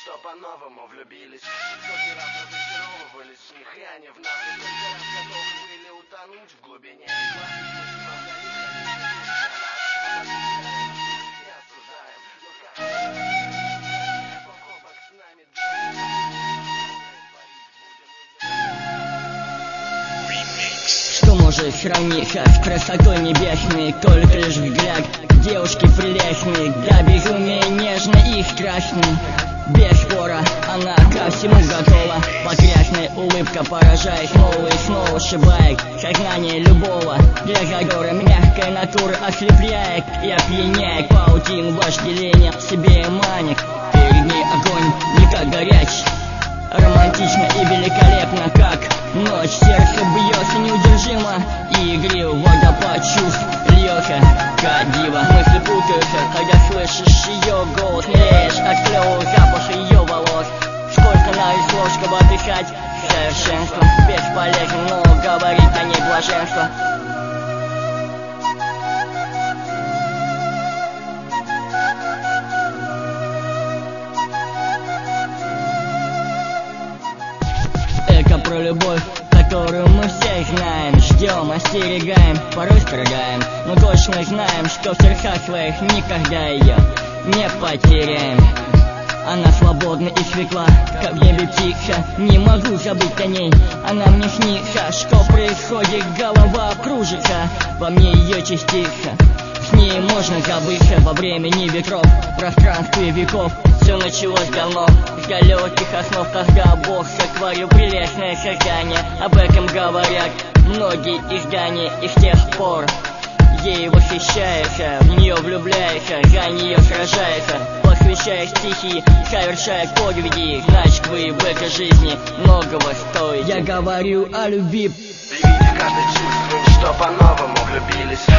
что по-новому влюбились. Сотни раз разочаровывались в них, и они в нас несколько раз готовы были утонуть в глубине. Что может сравниться с красотой небесной? Только лишь взгляд девушки прелестной, да безумие нежно и страшно. Без спора она ко всему готова, потрясная улыбка поражает, снова и снова сшибает сознание любого. Для задора мягкая натура ослепляет и опьяняет, паутин вожделения себе манит. Перед ней огонь не как горячий, романтично и великолепно, как ночь. Сердце бьется неудержимо и игриво, водопад чувств льется, как дива. Мысли путаются, когда слышишь ее голос, млеешь от клёвого запаха ее волос. Сколько надо слов, чтобы описать совершенство, бесполезно, но говорить о ней блаженство. Это про любовь, которую мы все знаем, ждем, остерегаем, порой страдаем, но точно знаем, что в сердцах своих никогда ее не потеряем. Она свободна и светла, как в небе птица, не могу забыть о ней, она мне снится. Что происходит, голова кружится, во мне ее частица. С ней можно забыться во времени ветров, в пространстве веков. Все началось давно, с далеких основ, когда Бог сотворил прелестное создание. Об этом говорят многие издания, и с тех пор ей восхищается, в нее влюбляется, за нее сражается, посвящая стихи, совершая подвиги. Значит, вы в этой жизни многого стоите. Я говорю о любви. Видите, каждый чувствует, что по-новому влюбились.